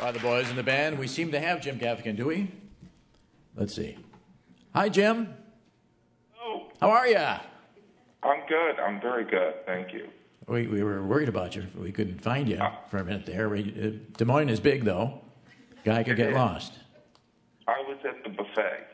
by the boys in the band. We seem to have Jim Gaffigan, do we? Let's see. Hi, Jim. Hello. How are you? I'm good. I'm very good. Thank you. We were worried about you. We couldn't find you for a minute there. Des Moines is big, though. Guy could get lost. I was at the buffet.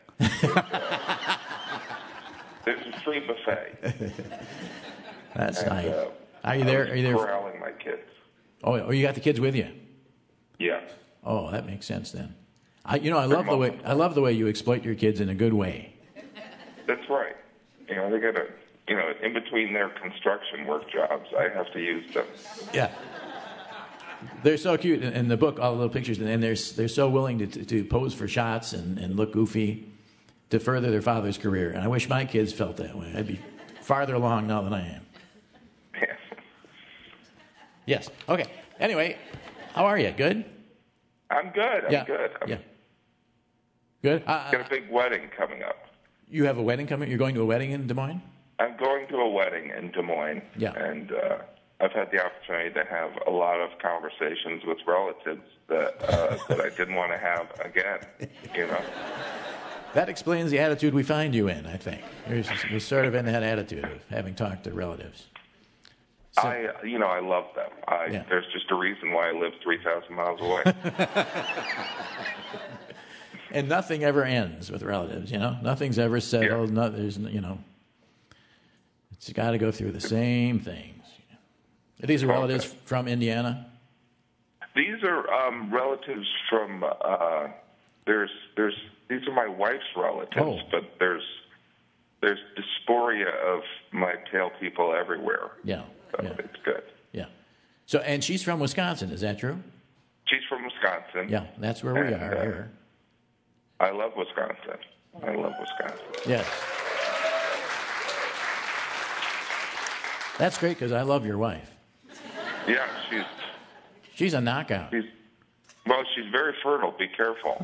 There's a free buffet. That's nice. Are you there? Are you there? Corralling my kids. Oh, you got the kids with you? Yes. Oh, that makes sense then. I love the way you exploit your kids in a good way. That's right. They got to, in between their construction work jobs, I have to use them. Yeah. They're so cute in the book, all the little pictures, and they're so willing to pose for shots and look goofy to further their father's career. And I wish my kids felt that way. I'd be farther along now than I am. Yes. Yes. Okay. Anyway, how are you? Good? I'm good. I'm good. Good? Got a big wedding coming up. You have a wedding coming? You're going to a wedding in Des Moines? I'm going to a wedding in Des Moines. Yeah. And I've had the opportunity to have a lot of conversations with relatives that I didn't want to have again, That explains the attitude we find you in, I think. You're sort of in that attitude of having talked to relatives. So, I love them. There's just a reason why I live 3,000 miles away. And nothing ever ends with relatives, Nothing's ever settled. Yeah. It's got to go through the same things. Are these relatives from Indiana? These are relatives from. These are my wife's relatives, but there's dysphoria of my tail people everywhere. Yeah. So it's good. Yeah. So, and she's from Wisconsin, is that true? She's from Wisconsin. Yeah, that's where we are here. I love Wisconsin. Yes. That's great because I love your wife. Yeah, she's a knockout. She's very fertile. Be careful.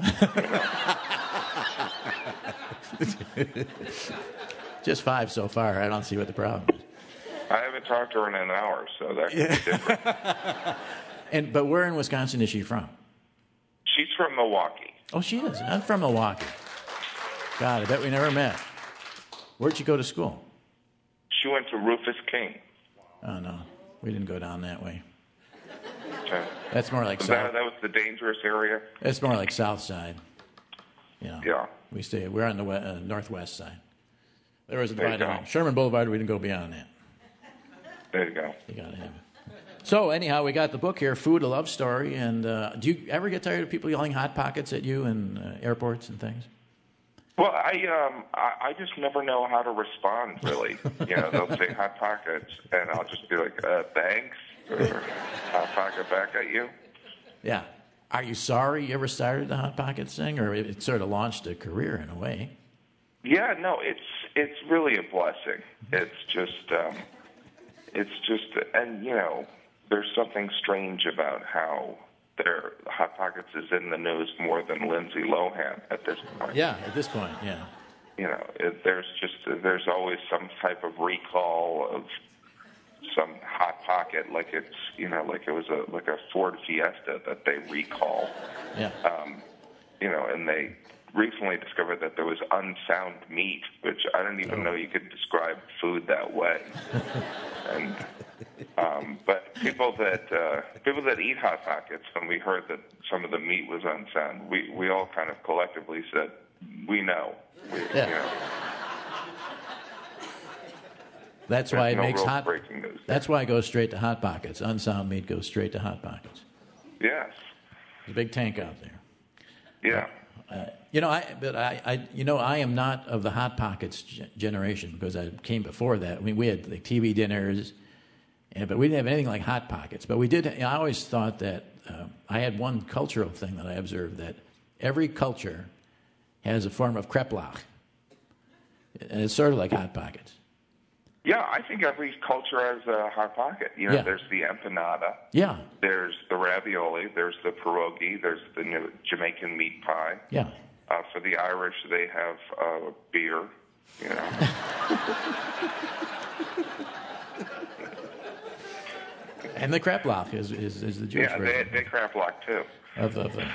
Just 5 so far. I don't see what the problem is. I haven't talked to her in an hour, so that could be different. But where in Wisconsin is she from? She's from Milwaukee. Oh, she is. I'm from Milwaukee. God, I bet we never met. Where'd you go to school? She went to Rufus King. Oh, no. We didn't go down that way. Okay. That's more like south. That was the dangerous area? That's more like south side. Yeah. We're on the northwest side. There was a divide on Sherman Boulevard. We didn't go beyond that. There you go. You got to have it. So anyhow, we got the book here, Food, a Love Story. And do you ever get tired of people yelling Hot Pockets at you in airports and things? Well, I just never know how to respond, really. They'll say Hot Pockets, and I'll just be like, thanks, or Hot Pocket back at you. Yeah. Are you sorry you ever started the Hot Pockets thing, or it sort of launched a career in a way? Yeah, no, it's really a blessing. It's just, and there's something strange about how Hot Pockets is in the news more than Lindsay Lohan at this point. Yeah, at this point, yeah. There's always some type of recall of some Hot Pocket, like it was a Ford Fiesta that they recall. Yeah. And they recently discovered that there was unsound meat, which I didn't even know you could describe food that way. And but people that eat Hot Pockets, when we heard that some of the meat was unsound, we all kind of collectively said, we know. That's why it makes hot. Breaking news. That's why it goes straight to Hot Pockets. Unsound meat goes straight to Hot Pockets. Yes. There's a big tank out there. Yeah. I am not of the Hot Pockets generation because I came before that. I mean, we had like TV dinners, but we didn't have anything like Hot Pockets. But we did. I always thought that I had one cultural thing that I observed, that every culture has a form of kreplach, and it's sort of like Hot Pockets. Yeah, I think every culture has a Hot Pocket. There's the empanada. Yeah. There's the ravioli. There's the pierogi. There's the Jamaican meat pie. Yeah. For the Irish, they have beer. And the Kreplach is the Jewish Yeah, version. they Kraplock too. Of the.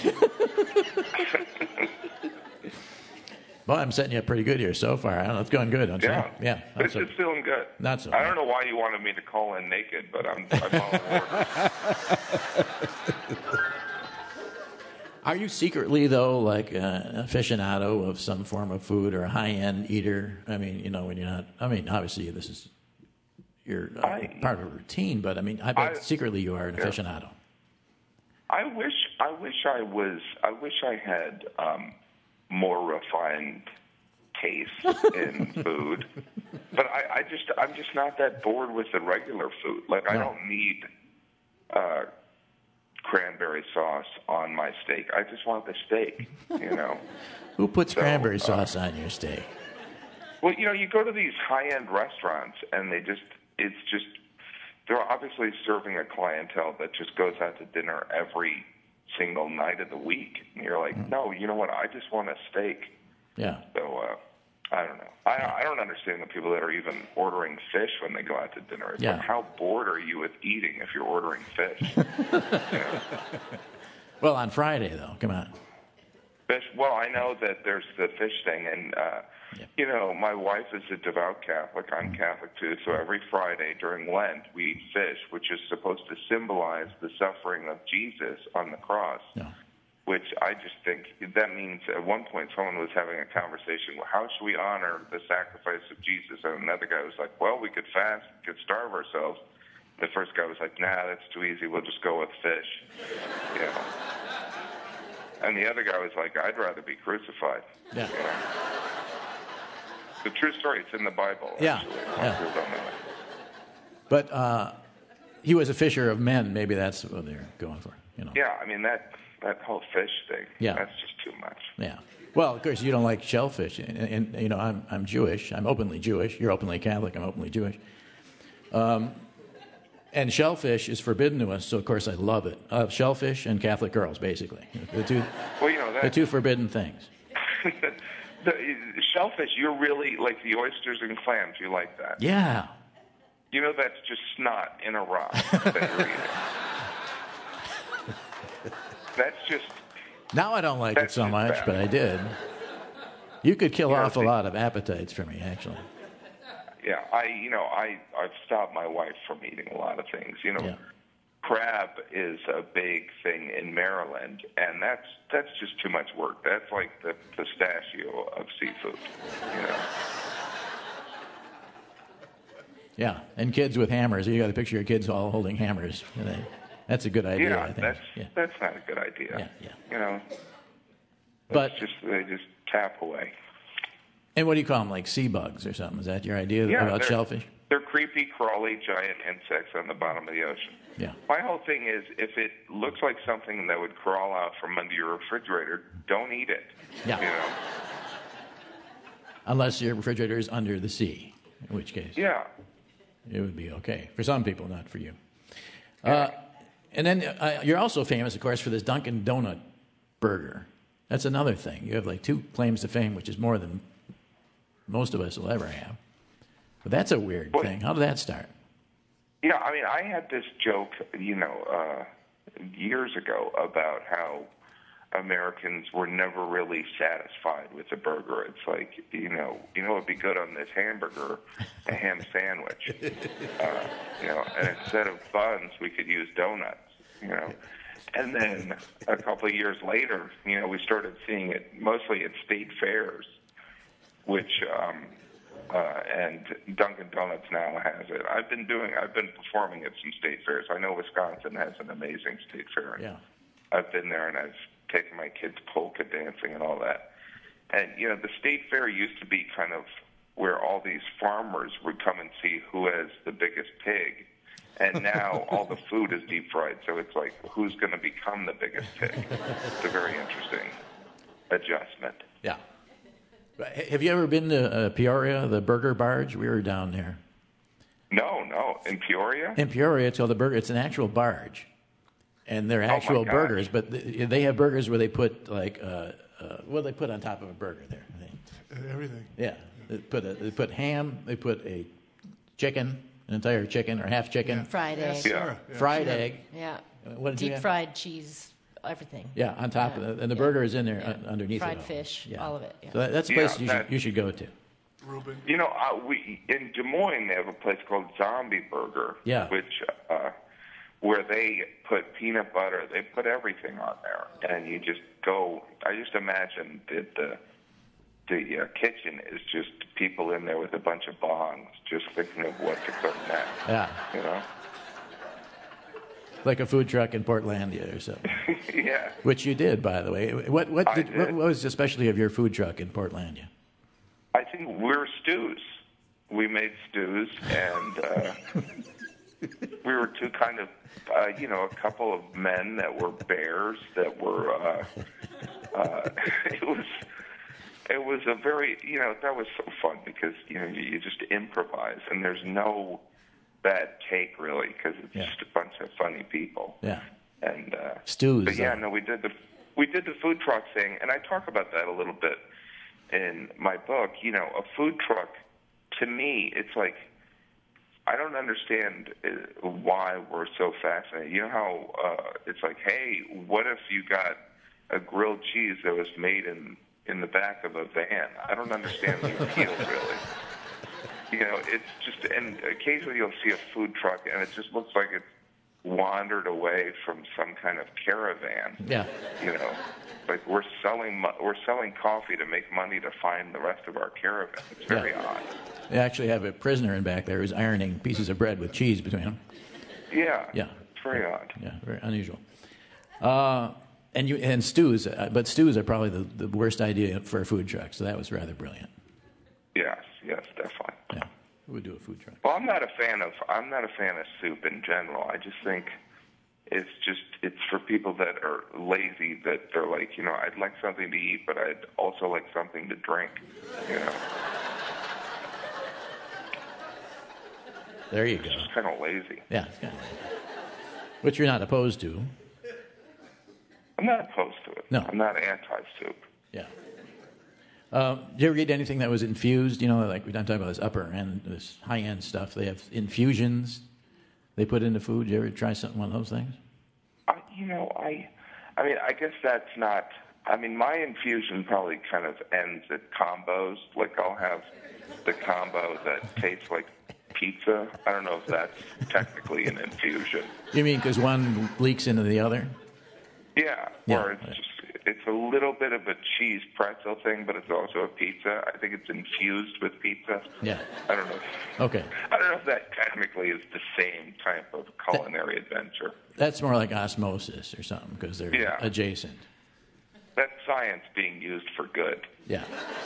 Well, I'm setting you up pretty good here so far. I don't know. It's going good, don't you? Yeah. Yeah. It's feeling good. Not so I bad. don't know why you wanted me to call in naked, but I'm all for it. Are you secretly, though, like an aficionado of some form of food or a high-end eater? I mean, when you're not... I mean, obviously, this is your part of a routine, but, I mean, I bet secretly you are an aficionado. I wish I had more refined taste in food, but I'm just not that bored with the regular food. Like, I don't need cranberry sauce on my steak. I just want the steak, Who puts cranberry sauce on your steak? Well, you go to these high-end restaurants, and they're obviously serving a clientele that just goes out to dinner every single night of the week. And you're like, no, you know what? I just want a steak. Yeah. So, I don't know. I don't understand the people that are even ordering fish when they go out to dinner. It's like, how bored are you with eating if you're ordering fish? Well, on Friday, though. Come on. Fish. Well, I know that there's the fish thing, and my wife is a devout Catholic. I'm Catholic too. So every Friday during Lent, we eat fish, which is supposed to symbolize the suffering of Jesus on the cross. Yeah. Which I just think that means at one point someone was having a conversation. Well, how should we honor the sacrifice of Jesus? And another guy was like, well, we could fast, we could starve ourselves. The first guy was like, nah, that's too easy. We'll just go with fish. And the other guy was like, I'd rather be crucified. Yeah. The true story, it's in the Bible. Yeah. Actually. Yeah. But he was a fisher of men. Maybe that's what they're going for. Yeah, I mean, that whole fish thing, that's just too much. Yeah. Well, of course, you don't like shellfish. And I'm Jewish. I'm openly Jewish. You're openly Catholic. I'm openly Jewish. And shellfish is forbidden to us, so of course I love it. Shellfish and Catholic girls, basically. The two forbidden things. The shellfish, you're really, like the oysters and clams, you like that. Yeah. That's just snot in a rock that you're eating. That's just... Now I don't like it so much, bad. but I did. You could kill off a lot of appetites for me, actually. Yeah, I've stopped my wife from eating a lot of things. Crab is a big thing in Maryland, and that's just too much work. That's like the pistachio of seafood. Yeah, and kids with hammers. You got to picture your kids all holding hammers. That's a good idea, I think. That's not a good idea. Yeah. But they just tap away. And what do you call them, like sea bugs or something? Is that your idea about shellfish? They're creepy, crawly, giant insects on the bottom of the ocean. Yeah. My whole thing is, if it looks like something that would crawl out from under your refrigerator, don't eat it. Yeah. Unless your refrigerator is under the sea, in which case it would be okay. For some people, not for you. And then you're also famous, of course, for this Dunkin' Donut burger. That's another thing. You have like 2 claims to fame, which is more than most of us will ever have. But that's a weird thing. How did that start? Yeah, I mean, I had this joke, years ago about how Americans were never really satisfied with a burger. It's like, what'd be good on this hamburger? A ham sandwich. And instead of buns, we could use donuts, And then a couple of years later, we started seeing it mostly at state fairs, which, and Dunkin' Donuts now has it. I've been performing at some state fairs. I know Wisconsin has an amazing state fair. Yeah. I've been there and I've taken my kids polka dancing and all that. And, the state fair used to be kind of where all these farmers would come and see who has the biggest pig. And now all the food is deep fried, so it's like, who's going to become the biggest pig? It's a very interesting adjustment. Yeah. Have you ever been to Peoria, the Burger Barge? We were down there. No. In Peoria? In Peoria, it's called the Burger. It's an actual barge. And they're actual burgers, but they have burgers where they put, like, what do they put on top of a burger there? Everything. Yeah. They put ham, they put a chicken, An entire chicken or half chicken? Yeah. Fried egg. Sure. Fried egg. Yeah. What did you Deep have? fried cheese, everything. Yeah, on top of it. And the burger is in there underneath Fried it all. fish, all of it. Yeah. So that's a place Yeah, you should go to. Ruben. You know, we in Des Moines they have a place called Zombie Burger, Yeah. which where they put peanut butter, they put everything on there, and you just go. I just imagine that the kitchen is just people in there with a bunch of bongs, just thinking of what to cook next. Yeah. You know? Like a food truck in Portlandia or something. Yeah. Which you did, by the way. What did. was the specialty of your food truck in Portlandia? I think we're stews. We made stews, and we were two kind of, a couple of men that were bears that were. It was a very, that was so fun because you just improvise, and there's no bad take really because it's just a bunch of funny people. Yeah. And stews. But yeah, no, we did the food truck thing, and I talk about that a little bit in my book. A food truck, to me, it's like I don't understand why we're so fascinated. You know how it's like, hey, what if you got a grilled cheese that was made in the back of a van? I don't understand the appeal, really. It's just, and occasionally you'll see a food truck, and it just looks like it's wandered away from some kind of caravan. Yeah. Like we're selling coffee to make money to find the rest of our caravan. It's very odd. They actually have a prisoner in back there who's ironing pieces of bread with cheese between them. Yeah. Yeah. It's very odd. Yeah, very unusual. And stews, but stews are probably the worst idea for a food truck. So that was rather brilliant. Yes, definitely. Yeah, we would do a food truck. Well, I'm not a fan of soup in general. I just think it's for people that are lazy, that they're like, I'd like something to eat, but I'd also like something to drink. There you go. It's just kind of lazy. Yeah, it's kind of lazy. Which you're not opposed to. I'm not opposed to it. No. I'm not anti-soup. Yeah. Did you ever read anything that was infused? Like I'm talking about this upper end, this high end stuff. They have infusions they put into food. Did you ever try one of those things? I guess that's not. My infusion probably kind of ends at combos. Like I'll have the combo that tastes like pizza. I don't know if that's technically an infusion. You mean because one leaks into the other? Yeah, or it's a little bit of a cheese pretzel thing, but it's also a pizza. I think it's infused with pizza. Yeah. I don't know. Okay. I don't know if that technically is the same type of culinary adventure. That's more like osmosis or something because they're adjacent. That's science being used for good. Yeah.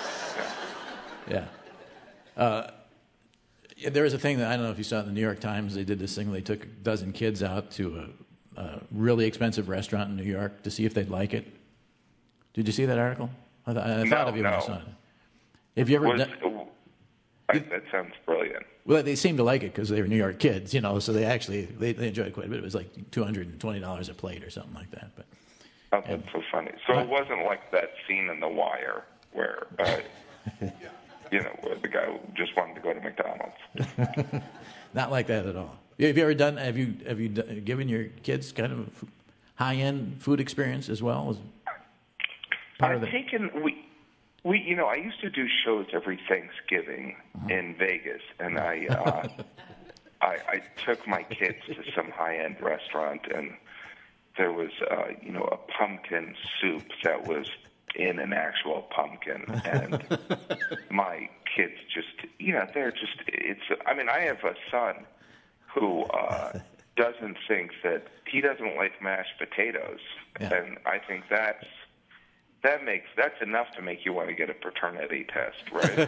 There was a thing that I don't know if you saw in the New York Times. They did this thing. They took a dozen kids out to a really expensive restaurant in New York to see if they'd like it. Did you see that article? I thought of you when I saw it. Have you ever done? That sounds brilliant. Well, they seemed to like it because they were New York kids, so they actually they enjoyed it quite a bit. It was like $220 a plate or something like that. But that's so funny. So it wasn't like that scene in The Wire where where the guy just wanted to go to McDonald's. Not like that at all. Have you ever done? Have you given your kids kind of a high-end food experience as well? I've taken I used to do shows every Thanksgiving in Vegas, and I took my kids to some high-end restaurant, and there was a pumpkin soup that was in an actual pumpkin, and my kids just they're just I have a son who doesn't think that he doesn't like mashed potatoes, and I think that's enough to make you want to get a paternity test, right?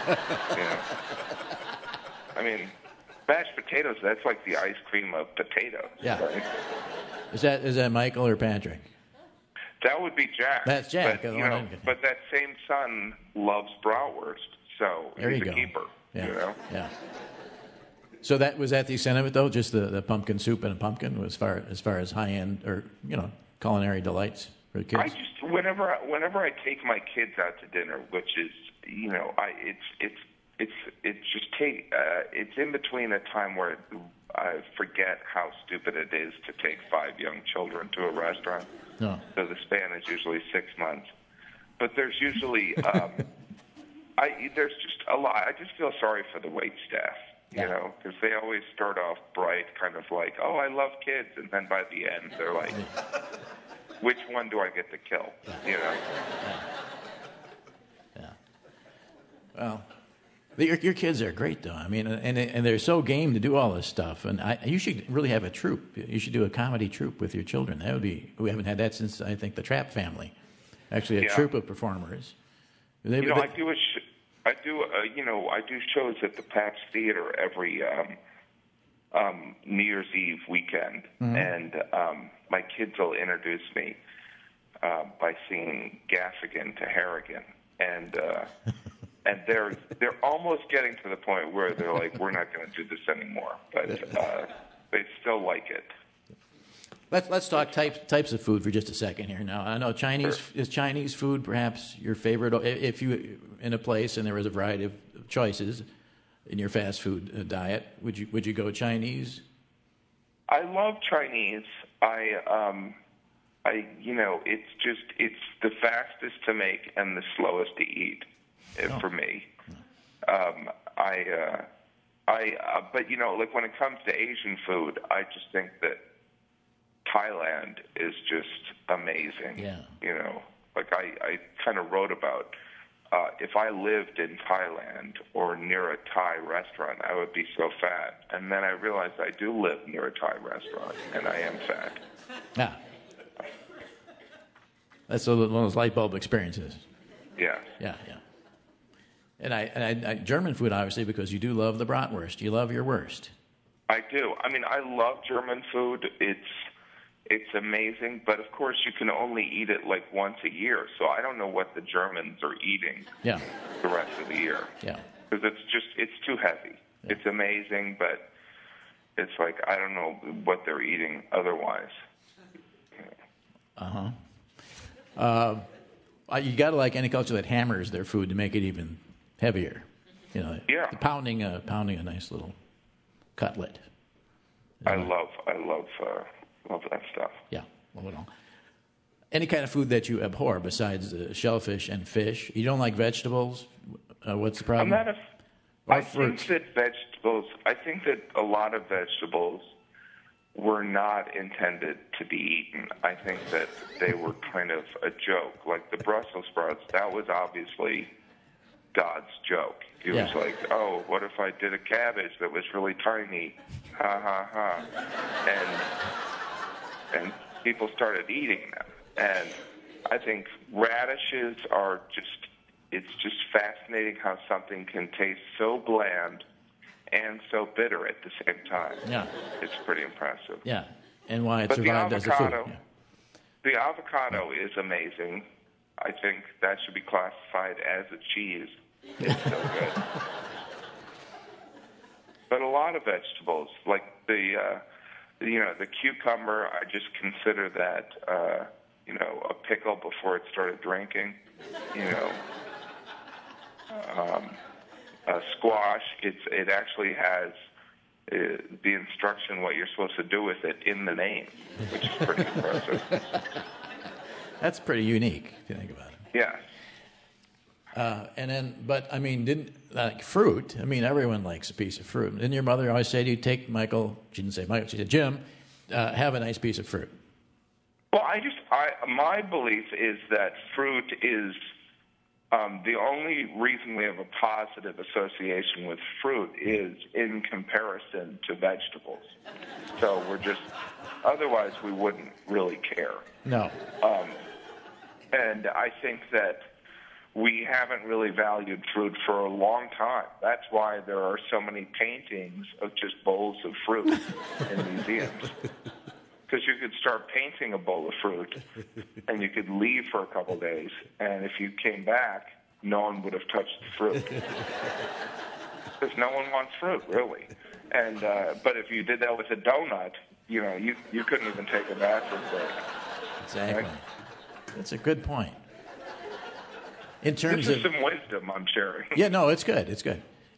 Mashed potatoes, that's like the ice cream of potatoes. Yeah. Right? Is that Michael or Patrick? That would be Jack. That's Jack. But that same son loves bratwurst, so he's a keeper. Yeah. Yeah. So was that the extent of it, though? Just the pumpkin soup and a pumpkin, as far as high end or culinary delights for the kids. I just whenever I take my kids out to dinner, which is it's in between a time where I forget how stupid it is to take 5 young children to a restaurant. No. So the span is usually 6 months. But there's usually there's just a lot. I just feel sorry for the wait staff, you know, because they always start off bright, kind of like, oh, I love kids, and then by the end they're like, which one do I get to kill? You know. Yeah. Well, your kids are great, though. I mean, and they're so game to do all this stuff. And you should really have a troupe. You should do a comedy troupe with your children. That would be. We haven't had that since, I think, the Trapp Family. Actually, a troupe of performers. I do shows at the Pax Theater every New Year's Eve weekend, and my kids will introduce me by singing Gaffigan to Harrigan, and they're almost getting to the point where they're like, we're not going to do this anymore, but they still like it. Let's talk types of food for just a second here. Now, I know is Chinese food perhaps your favorite? If you in a place and there was a variety of choices in your fast food diet, would you go Chinese? I love Chinese. It's the fastest to make and the slowest to eat for me. But like when it comes to Asian food, I just think that Thailand is just amazing. Yeah. You know, like I kind of wrote about if I lived in Thailand or near a Thai restaurant, I would be so fat. And then I realized I do live near a Thai restaurant, and I am fat. Yeah. That's one of those light bulb experiences. Yeah. Yeah. And I German food, obviously, because you do love the bratwurst. You love your wurst. I do. I mean, I love German food. It's amazing, but of course you can only eat it like once a year. So I don't know what the Germans are eating the rest of the year. Yeah. Because it's too heavy. Yeah. It's amazing, but it's like I don't know what they're eating otherwise. You got to like any culture that hammers their food to make it even heavier. You know, pounding a nice little cutlet. I love that stuff. Yeah, love it all. Any kind of food that you abhor besides shellfish and fish? You don't like vegetables? What's the problem? I think that a lot of vegetables were not intended to be eaten. I think that they were kind of a joke. Like the Brussels sprouts, that was obviously God's joke. He was like, oh, what if I did a cabbage that was really tiny? Ha, ha, ha. And people started eating them. And I think radishes it's just fascinating how something can taste so bland and so bitter at the same time. Yeah. It's pretty impressive. Yeah, and why it survived as a food. The avocado is amazing. I think that should be classified as a cheese. It's so good. But a lot of vegetables, like the cucumber, I just consider that, a pickle before it started drinking. Squash, it actually has the instruction what you're supposed to do with it in the name, which is pretty impressive. That's pretty unique if you think about it. Yeah. Didn't like fruit? I mean, everyone likes a piece of fruit. Didn't your mother always say to you, take Michael? She didn't say Michael. She said, Jim, have a nice piece of fruit. Well, my belief is that fruit is the only reason we have a positive association with fruit is in comparison to vegetables. So otherwise we wouldn't really care. No. And I think that we haven't really valued fruit for a long time. That's why there are so many paintings of just bowls of fruit in museums. Because you could start painting a bowl of fruit, and you could leave for a couple days, and if you came back, no one would have touched the fruit. Because no one wants fruit, really. And but if you did that with a donut, you couldn't even take a bathroom break. Exactly. Right? That's a good point. This is some wisdom I'm sharing. Yeah, no, it's good. It's good.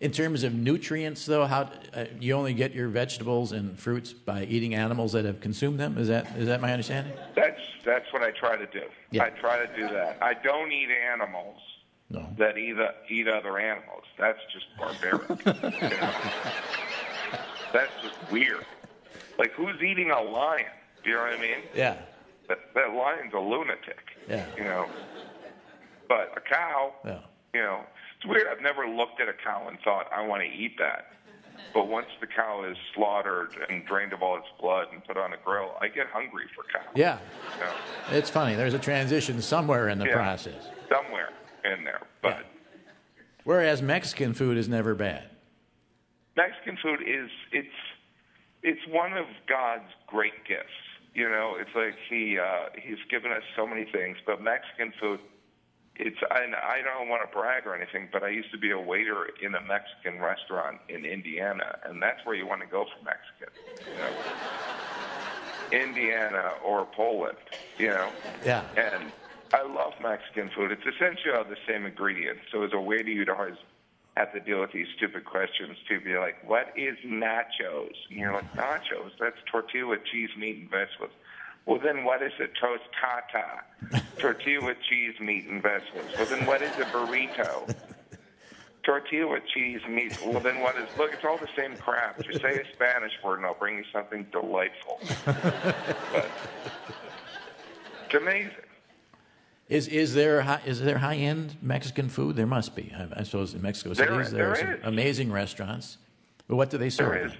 In terms of nutrients, though, how you only get your vegetables and fruits by eating animals that have consumed them? Is that my understanding? That's what I try to do. Yeah. I try to do that. I don't eat animals that eat other animals. That's just barbaric. You know? That's just weird. Like, who's eating a lion? Do you know what I mean? Yeah. That lion's a lunatic. Yeah. You know. But a cow, you know, it's weird. I've never looked at a cow and thought, I want to eat that. But once the cow is slaughtered and drained of all its blood and put on a grill, I get hungry for cow. Yeah. You know? It's funny. There's a transition somewhere in the process. Somewhere in there. But whereas Mexican food is never bad. Mexican food is it's one of God's great gifts. You know, it's like he's given us so many things, but Mexican food, I don't want to brag or anything, but I used to be a waiter in a Mexican restaurant in Indiana, and that's where you want to go for Mexican. You know? Indiana or Poland, you know. Yeah. And I love Mexican food. It's essentially all the same ingredients. So as a waiter, you'd always have to deal with these stupid questions. People be like, what is nachos? And you're like, nachos? That's tortilla with cheese, meat, and vegetables. Well, then what is a tostada? Tortilla with cheese, meat, and vegetables. Well, then what is a burrito? Tortilla with cheese, meat. Well, then what is... Look, it's all the same crap. Just say a Spanish word, and I'll bring you something delightful. But it's amazing. Is there high-end Mexican food? There must be. I suppose in Mexico City there are some amazing restaurants. But what do they serve? There is.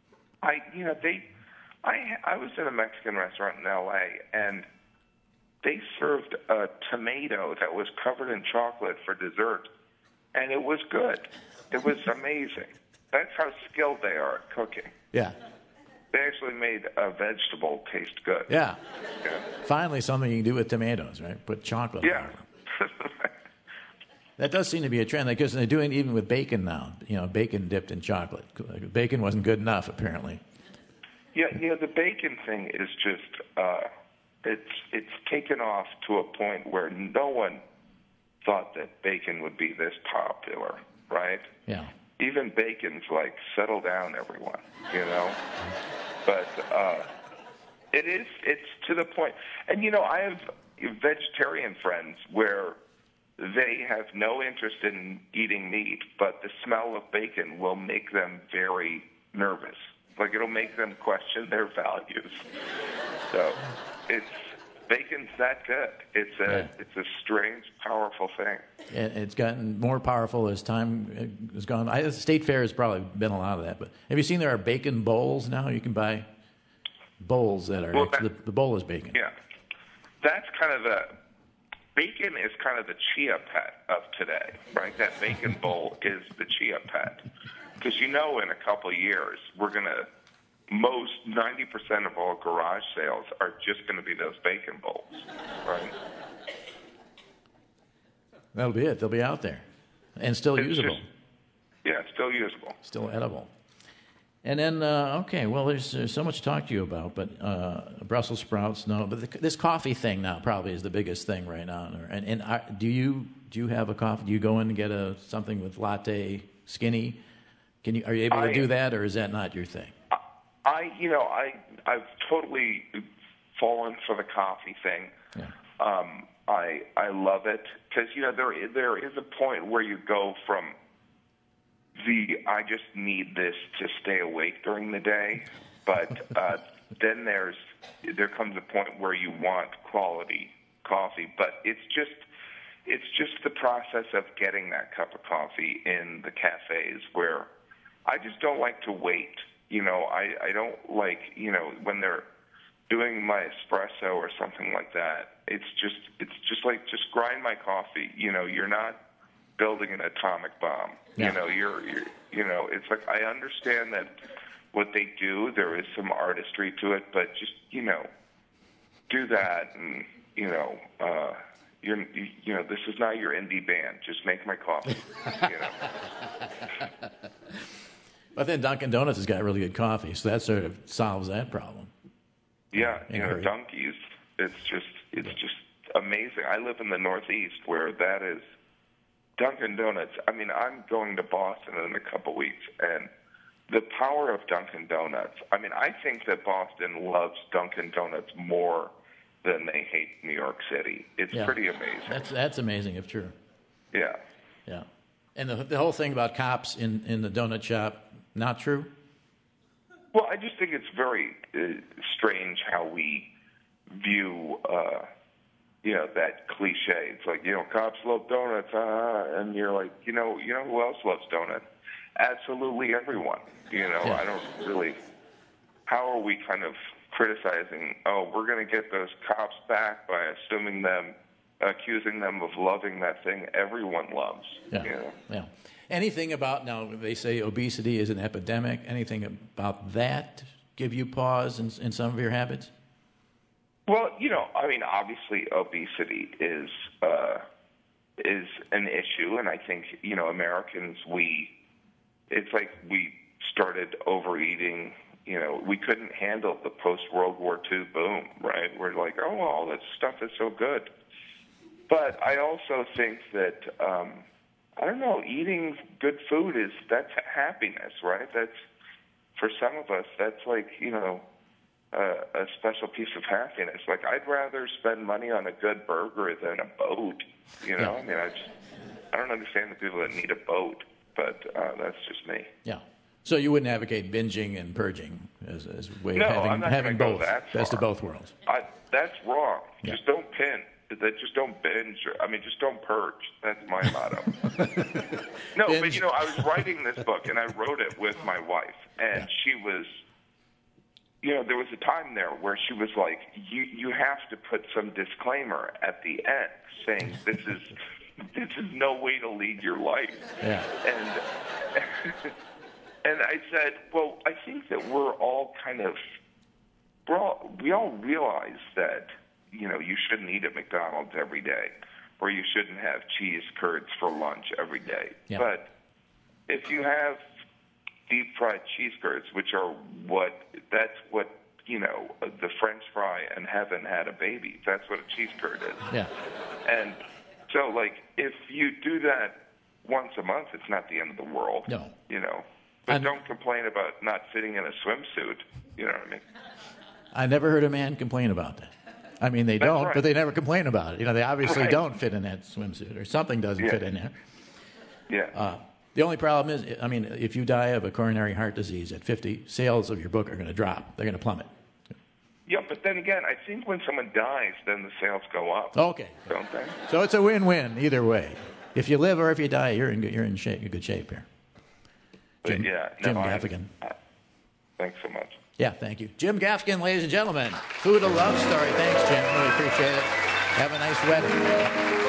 I was in a Mexican restaurant in L.A., and they served a tomato that was covered in chocolate for dessert, and it was good. It was amazing. That's how skilled they are at cooking. Yeah. They actually made a vegetable taste good. Yeah. Finally, something you can do with tomatoes, right? Put chocolate on them. That does seem to be a trend, because they're doing it even with bacon now. You know, bacon dipped in chocolate. Bacon wasn't good enough, apparently. Yeah, the bacon thing is just, it's taken off to a point where no one thought that bacon would be this popular, right? Yeah. Even bacon's like, settle down, everyone, you know? But it's to the point. And, you know, I have vegetarian friends where they have no interest in eating meat, but the smell of bacon will make them very nervous. Like, it'll make them question their values. So bacon's that good. It's a strange, powerful thing. And it's gotten more powerful as time has gone. State Fair has probably been a lot of that. But have you seen there are bacon bowls now? You can buy bowls that are the bowl is bacon. Yeah, that's kind of bacon is kind of the chia pet of today, right? That bacon bowl is the chia pet. Because in a couple of years, we're going to, 90% of all garage sales are just going to be those bacon bowls, right? That'll be it. They'll be out there. And still usable. Still usable. Still edible. And then, there's so much to talk to you about, but Brussels sprouts, no. But this coffee thing now probably is the biggest thing right now. And do you have a coffee? Do you go in and get something with latte skinny? Are you able to do that, or is that not your thing? I've totally fallen for the coffee thing. Yeah. I love it because there is a point where you go from I just need this to stay awake during the day, but then there comes a point where you want quality coffee, but it's just the process of getting that cup of coffee in the cafes where I just don't like to wait. I don't like, when they're doing my espresso or something like that. It's just like, just grind my coffee. You're not building an atomic bomb. Yeah. It's like, I understand that what they do, there is some artistry to it, but just, do that. And, this is not your indie band. Just make my coffee, But then Dunkin' Donuts has got really good coffee, so that sort of solves that problem. Yeah, Dunkies. It's just amazing. I live in the Northeast, where that is Dunkin' Donuts. I mean, I'm going to Boston in a couple weeks, and the power of Dunkin' Donuts. I mean, I think that Boston loves Dunkin' Donuts more than they hate New York City. It's pretty amazing. That's amazing if true. Yeah. Yeah. And the whole thing about cops in the donut shop, not true? Well, I just think it's very strange how we view, that cliche. It's like, cops love donuts, and you're like, you know who else loves donuts? Absolutely everyone. I don't really. How are we kind of criticizing? Oh, we're going to get those cops back by accusing them of loving that thing everyone loves. Yeah. Anything about, now they say obesity is an epidemic, anything about that give you pause in some of your habits? Well, obviously obesity is an issue, and I think, Americans, it's like we started overeating. We couldn't handle the post-World War II boom, right? We're like, oh, well, all that stuff is so good. But I also think that, I don't know, eating good food that's happiness, right? That's, for some of us, that's like, a special piece of happiness. Like, I'd rather spend money on a good burger than a boat, I mean, I don't understand the people that need a boat, but that's just me. Yeah. So you wouldn't advocate binging and purging as a way of having both, best of both worlds? That's wrong. Yeah. Just don't just don't binge. Just don't purge. That's my motto. No, binge. But I was writing this book, and I wrote it with my wife, and she was, there was a time there where she was like, you have to put some disclaimer at the end saying this is no way to lead your life. Yeah. And I said, well, I think that we all realize that, you shouldn't eat at McDonald's every day, or you shouldn't have cheese curds for lunch every day. Yeah. But if you have deep fried cheese curds, which are that's what, the French fry and heaven had a baby. That's what a cheese curd is. Yeah. And so, if you do that once a month, it's not the end of the world. No. But don't complain about not fitting in a swimsuit. You know what I mean? I never heard a man complain about that. I mean, they don't, right. But they never complain about it. They obviously don't fit in that swimsuit, or something doesn't fit in there. Yeah. The only problem is, if you die of a coronary heart disease at 50, sales of your book are going to drop. They're going to plummet. Yeah, but then again, I think when someone dies, then the sales go up. Okay. Don't they? So it's a win-win either way. If you live or if you die, you're in good shape here. Jim Gaffigan. Thanks so much. Yeah, thank you. Jim Gaffigan, ladies and gentlemen. Food, a love story. Thanks, Jim. Really appreciate it. Have a nice wedding.